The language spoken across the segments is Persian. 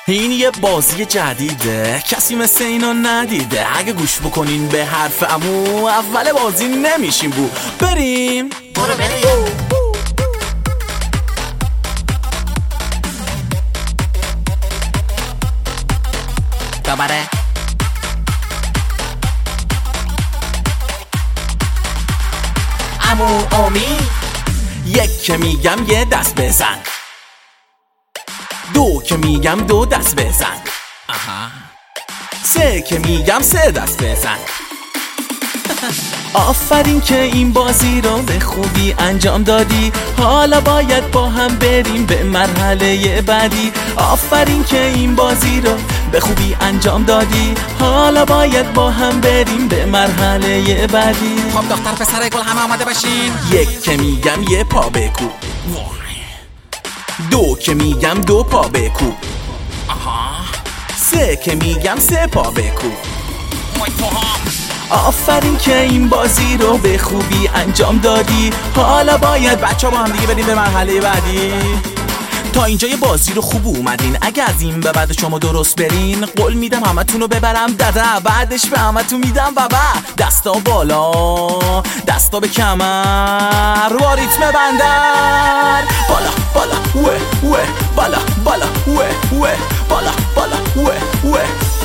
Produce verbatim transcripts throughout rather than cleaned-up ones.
این یه بازی جدیده، کسی مثل اینو ندیده. اگه گوش بکنین به حرف عمو، اول بازی نمیشیم بو. بریم برو بریم دوباره عمو امید. یک که میگم یه دست بزن، دو که میگم دو دست بزن، آها. سه که میگم سه دست بزن. آفرین که این بازی رو به خوبی انجام دادی، حالا باید با هم بریم به مرحله بعدی. آفرین که این بازی رو به خوبی انجام دادی، حالا باید با هم بریم به مرحله بعدی. خب دختر پسر گل همه آماده باشین. یک که میگم یه پا بکوب، دو که میگم دو پا بکوب، آها. سه که میگم سه پا بکوب. وای تو هم. آفرین که این بازی رو به خوبی انجام دادی، حالا باید بچه ها با هم دیگه بریم به مرحله بعدی. تا اینجا یه بازی رو خوب اومدین، اگه از این به بعد شما درست برین، قول میدم همه تون رو ببرم دده. بعدش به همه تون میدم بابا. دستا بالا، دستا به کمر، با ریتم بندر. بالا بالا وه وه، بالا بالا وه وه، بالا بالا وه وه.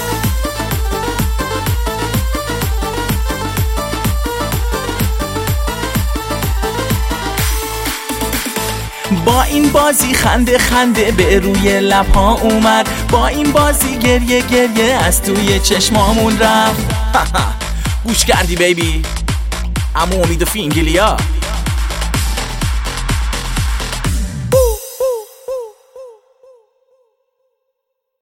با این بازی خنده خنده به روی لبها اومد، با این بازی گریه گریه از توی چشمامون رفت. گوش کردی بیبی؟ عمو امید و فینگلیا.